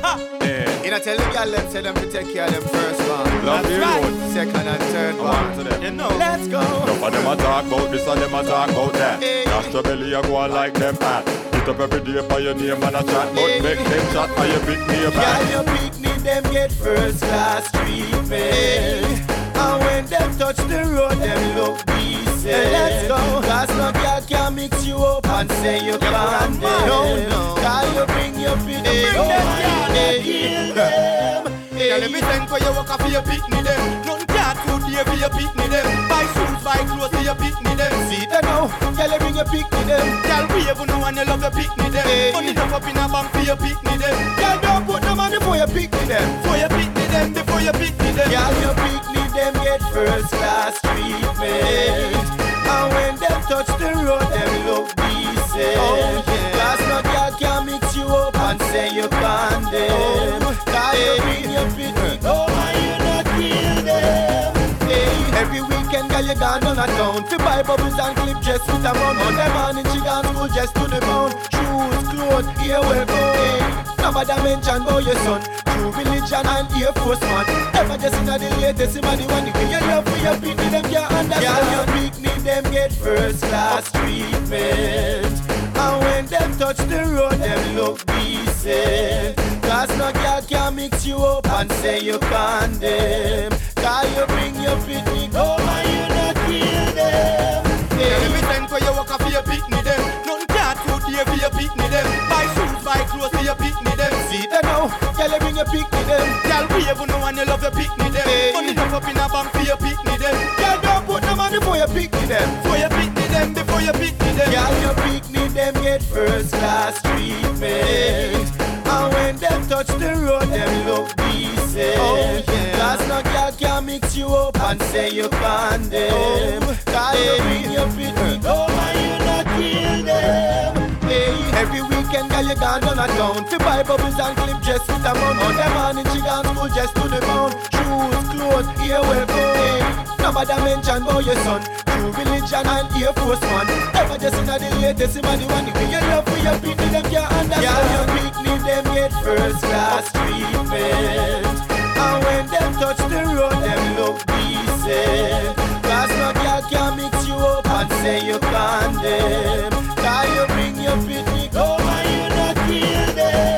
You know, tell the girl them, say them to take care of them first one. Love you, right. Second and third one. To them. You know. Let's go. Enough of them a talk about this and them a talk about that. Dash your belly a go on like them hat. Hit up every day by your name and a chat. But make them chat and you pick me a back. Girl, you pick me, them get first class treatment. And when them touch the road, them look decent. Let's go. Cause no girl can mix you up and say you can't. No. Cause you bring your pick me. Bring them girl, kill them. Girl, let me think where you walk off for your pick me them. Nothing can't food here for your pick me them. Buy shoes, buy clothes for your pick me them. See them now, girl, you bring your pick me them. Girl, we ever know and you love your pick me them. Money up up in a bank for your pick me them. Girl, don't put them on before you pick me them. Before you pick me them, before you pick me them. Girl, you pick me them, get first class treatment. And when them touch the road, them look decent. Cause no girl can mix you up and say you can't them. Cause you bring your pick me, oh my, you not kill them. Every weekend, girl, you gone down a town. Fi buy bubbles and clip dress with a mum. Monday morning, she gone school just to the bone. Shoes, clothes, here we go. Nobody mention about your son. True religion and Air Force man. Ever just in the latest, him and the one. The you love for your pick me, them can't understand. Girl, you pick me, them get first class treatment. And when them touch the road, them look decent. Cause no girl can mix you up and say you can't them. Cause you bring your picnic, oh my, you not kill them. Let me think where you walk off for your pick me them. Nothing can't food here for your pick me them. Buy shoes, buy clothes for your pick me them. See them now, girl, you bring your pick me them. Girl, we ever know and you love your pick me them. Money up in a bank for your pick me them. Girl, don't put them on before you pick me them. Before you pick me them, before you pick me them. Girl, you pick me them, get first class treatment. And when them touch the road, them look decent. Cause no girl can mix you up and say you can't them. Cause you bring your picnic, oh my, you not kill them. Every weekend, girl, you gone down a town. Fi buy bubbles and clip dress with a mum. Monday morning, she gone school just to the bone. Shoes, clothes, here we go. Nobody mention about your son. True religion and Air Force man. Ever just in the latest, him and the one. The you love for your people, them can't understand. Girl, you pick me, them get first class treatment. And when them touch the road, them look decent. Cause no girl can mix you up and say you can't them. Cause you bring your picnic, oh my, you not kill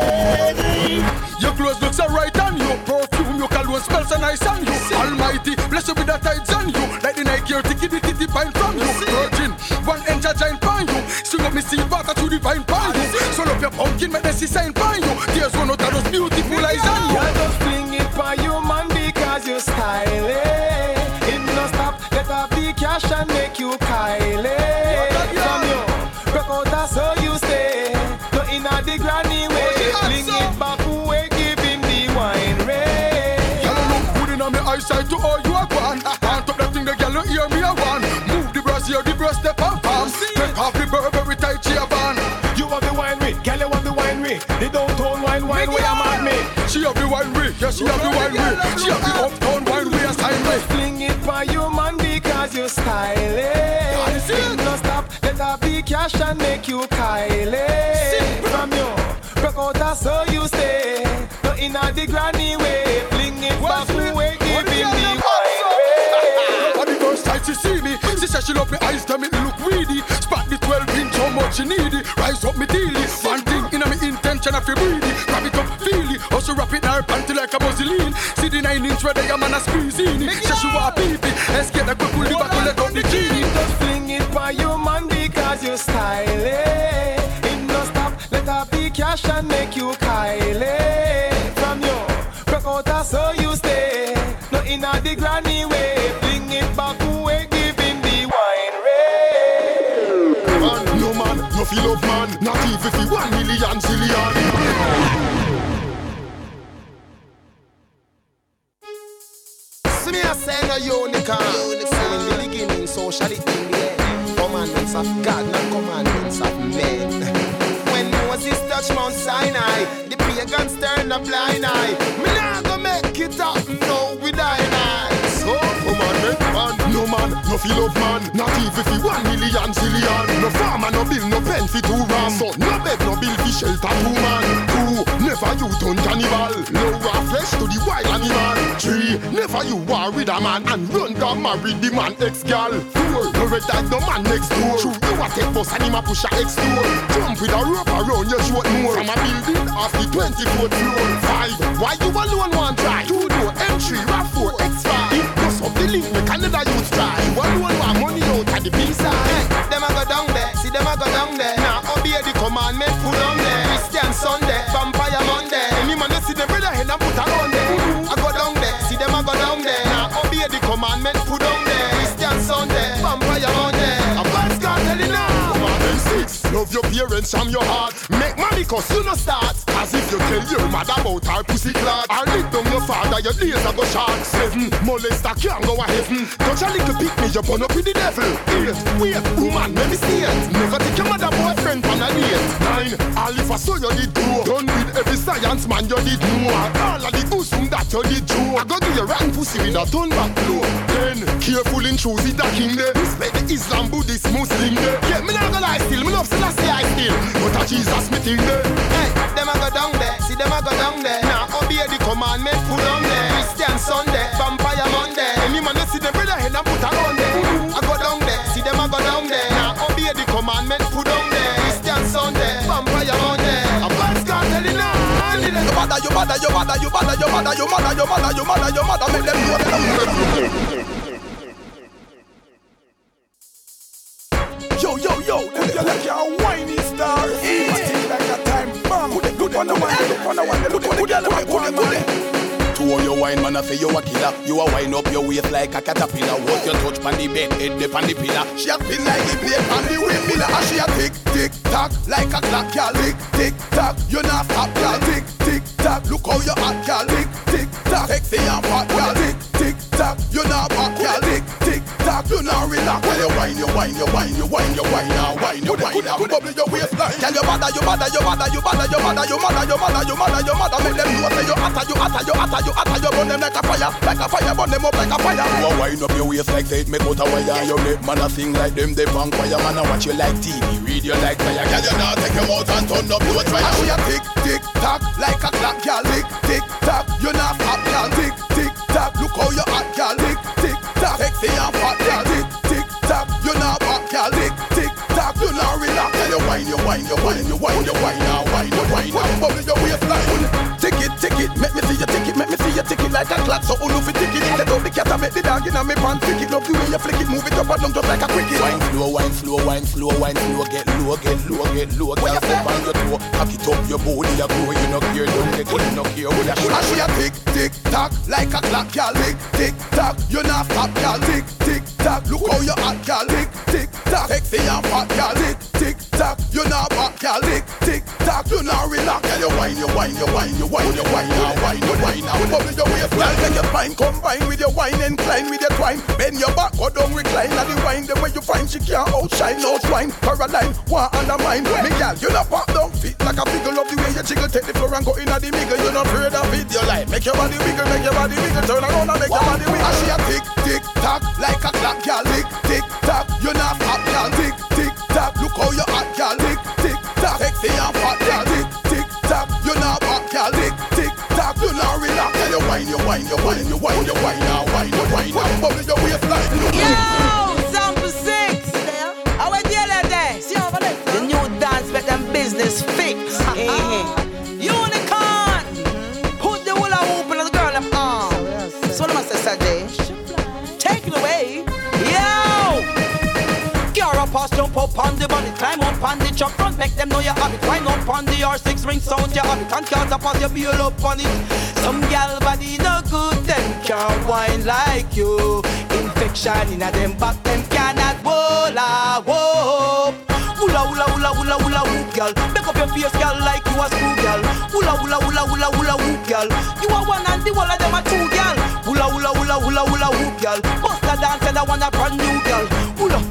them. Your clothes look so right on you. Perfume, your cologne smells so nice on you. Almighty, bless you with the tides on you. Like the Nike or the kitty pine from you. Virgin, one inch a giant pine you. Swing up me sea water to the vine pine you. Swallow up your pumpkin, make the sea sign pine you. Tears one out of those beautiful eyes on you. You just fling it for you, man, because you stylish. It no stop, let off the cash and make you Kylie. From you, broke out that's so you stay. No inna the granny way. Fling it back away, give him the wine ray. You look good inna me eyesight to all you are gone. Pant up that thing, the girl you hear me a one. Move the brass here, the breast step and palm. Take off the Burberry tight chair van. You have the winery, girl you have the winery. The downtown wine where you mad me. She have the winery, yeah she have the winery. She have the uptown winery and style me. Fling it for you, man, because you stylish. It no stop, let off the cash and make you Kylie. From you, broke out that's so you stay. No inna the granny way. Fling it back away, give him the wine ray. On the first time she see me, she said she love me eyes, tell me look weedy. Spot the 12-inch, how much she need it. Rise up me daily, one thing inna me intention of you breathe it. Wrap it up, feel it, also wrap it in her panty like a muslin. See the 9-inch where the man a squeeze in it. Say she want a pee-pee, let's get a quick pull the back to let out the genie. Just fling it for you, man, because you stylish. It no stop, let off the cash and make you Kylie. From you, broke out that's so you stay. No inna the granny way. Fling it back away, give him the wine ray. Man, no man, no feel of man. Not even if he 1 million zillion. See me a say no unicorn. So in the beginning, so shall it be in the end. Commandments of God, not commandments of men. When Moses touched Mount Sinai, the pagans turned a blind eye. Me nah go make it up, no, with thine eyes. So, commandment, man, no man, no feel of man. Not even if he 1 million zillion. No farmer, no bill, no pen for 2 ram. So no bed, no bill for shelter 2 man. 2, never never you turn cannibal. No raw flesh to the wild animal. 3, never you war with a man and run down marry the man ex-gal. 4, no red tag no man next door. True, you a take bus and him a push a ex-door. Jump with a rope around your throat more. From a building off the 24th floor. 5, why you alone want try? 2 door, M3, RAV4, X5. Plus up the link, me Canada youth try. You alone want money out at the B-side. Hey, them a go down there, see them a go down there. Now obey the commandment, put on there. Christian Sunday, Vampire Monday. Any man that see them brother head and put around there. I go down there, see them a go down there. Now obey the commandment, put on there. Christian Sunday, Vampire Monday. A bad start telling now. Commandment 6, love your parents from your heart. Make money cause you no start. As if you tell your mother about her pussy clot. Or lick down your father, your days a go short. 7, molester can't go a heaven. Touch a little pick me, you burn up with the devil. 8, wait, woman, let me see it. Never take your mother boyfriend on a date. 9, all if I saw you did grow. Done with every science man you did know. All of the bosom that you did do. I go do your rotten pussy with a turn back blow. 10, careful in choosing the king there. Respect the Islam, Buddhist, Muslim there. Yeah, me not gonna lie still, me love Selassie I still. But a Jesus me thing there. Hey, them a go down there, see them a go down there. Now obey the commandment, put on there. Christian Sunday, Vampire Monday. Any man that see them brother head and put around there. I go down there, see them a go down there. Now obey the commandment, put on there. Christian Sunday, Vampire Monday. A bad scar telling now. You bother, make them know. Yo, you're like a whiny star. It's like a time bomb. Look on the one. To all your wine, man, I say you a killer. You a wind up your waist like a caterpillar. What you touch on the bed, head dip on the pillar. She a spin like the blade on the windmiller. And she a tick, tick, tock, like a clock, y'all. Tick, tick, tock, you not stop, y'all. Tick, tick, tock, look how you hot, y'all. Tick, tick, tock, sexy and hot, y'all. Tick, tick, tock, you not back, y'all. Tick, tick, tock, you not relax. Well, you wine now, wine now. Bubble your waistline. Tell your mother. Make them know say you hotter. You burn them like a fire, burn them up like a fire. You a wind up your waist like say it make out a wire. You make man a sing like them, they vampire. Man a watch you like TV, read you like fire. Girl, you now take your mouth and turn up your try. And she a tick, tick, tock, like a clock, girl. Tick, tick, tock, you not stop, girl. Tick, tick, tock, look how you hot, girl. Tick, tick, tock, sexy and hot, girl. Tick, tick, tock, you not back, girl. Tick, tick, tock, you not relax. Tell you wine now. Bubble your waistline. Tick it, make me see you tick it like a clock. So who know fi tick it? Let out the cat and make the dog inna me pants. Tick it, love the way you flick it, move it up and down just like a cricket. Wine slow, get low. Girl, step on your toe, cock it up your body, you grow. You no care, don't get it, no care. And she a tick, tick, tock, like a clock, girl. Tick, tick, tock, you not stop, girl. Tick, tick, tock, look how you hot, girl. Tick, tick, tock, sexy and hot, girl. Tick, tick, tock, you not back, girl. Tick, tick, tock, you not relax. Girl, you wine now. Bubble your waistline. Take your spine, combine with your wine, incline with your twine. Bend your back, go down, recline. And the wine, the way you find she can't outshine. No swine, Caroline, one undermine. Me girl, you not pop down, fit like a figure. Love the way you jiggle, take the floor and go in at the middle. You not afraid of it, you like. Make your body wiggle. Turn around and make your body wiggle. And she a tick, tick, tock, like a clock, girl. Tick, tick, tock, you not stop, girl. Tick, tick, tock, look how you hot, girl. Tick, tick, tock, sexy and hot, girl. Tick, tick, tock, you not back, girl. Tick, tick, tock, you not relax. Tell you wine now. Bubble your waistline. Yo, sample 6. How are you there? The new dance make them business fix. Unicorn. Put the hula hoop on the girl up on. So what am I say, Sajay? Take it away. Yo. Cara pass, jump up on the bunny, climb up on the truck front, make them know you have it. Wind up on the R6 ring sound, you have it. And can't pass your beer up on it. Some gal body no good, them can't whine like you. Infection in a them back, them cannot hula whoop. Hula whoop, girl. Make up your face, girl, like you a screw, girl. Hula whoop, girl. You are one and the whole of them are two, girl. Hula whoop, girl. Bust a dance and I want a brand new girl. Hula.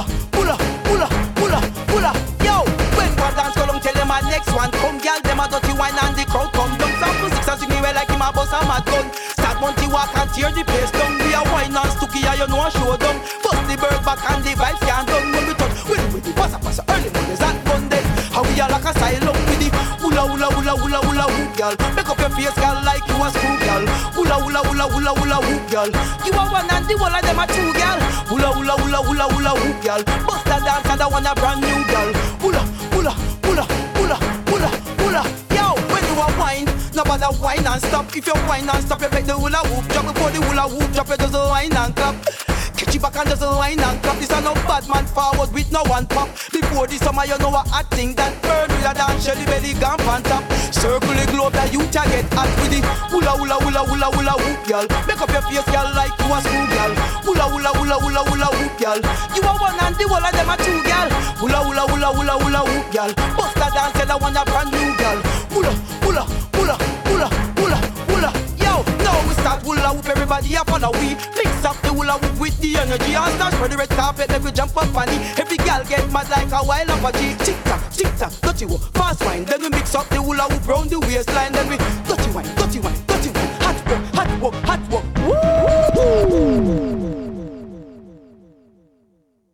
Yo, when one dance go long, tell them my next one come, girl. Them a dirty wine and the crowd come down. Sample 6 and sing me well like him a bust a mad gun. Start Monty walk and tear the place down. We a wine and stooky, you know a show down. Bust the bird back and the vibes can't done. When we touch, with the pass early Mondays and Mondays. How we girl like a silent with the hula hula hula hula hula hoop, girl. Make up your face, girl, like you a school, girl. Hula hula hula hula hula hoop, girl. You are one and the whole of them are two, girl. Hula hula hula hula hula hoop, girl. Bust a dance and I want a brand new girl. Hula hula hula hula hula hula. Yo, when you a wine, no bother wine and stop. If you wine and stop, you make the hula hoop drop. Before the hula hoop drop, you just wine and clap. Catch you back and just wine and clap. This a no bad man forward with no one pop. Before the summer, you know what I think that burn with a dance, Shelly belly gone on top. Circle the globe that you can get hot with the hula hula hula hula hula hoop, girl. Make up your face, girl, like you a school, girl. Hula hula hula hula hula hoop, girl. You are one and the whole of them are two, girl. Hula hula hula hula hula hoop, girl. Bust a dance and I want a brand new girl. Hula hula hula hula hula hula. Yo, now we start hula hoop, everybody up on a we. Mix up the hula hoop with the energy. And start spread the red carpet, let me jump up on it. Every girl get mad like a wild up a G. Tick tock, dirty wo, fast wine. Then we mix up the hula hoop round the waistline. Then we